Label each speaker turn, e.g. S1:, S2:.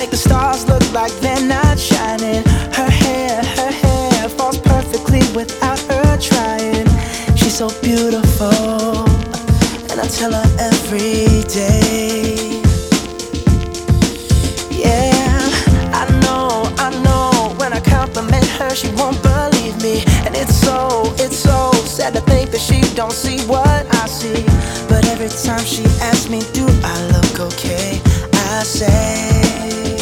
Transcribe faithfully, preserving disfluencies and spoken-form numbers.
S1: Make the stars look like they're not shining. Her hair, her hair falls perfectly without her trying. She's so beautiful, and I tell her every day. Yeah, I know, I know, when I compliment her she won't believe me. And it's so, it's so sad to think that she don't see what I see. But every time she asks me, do I look okay, I say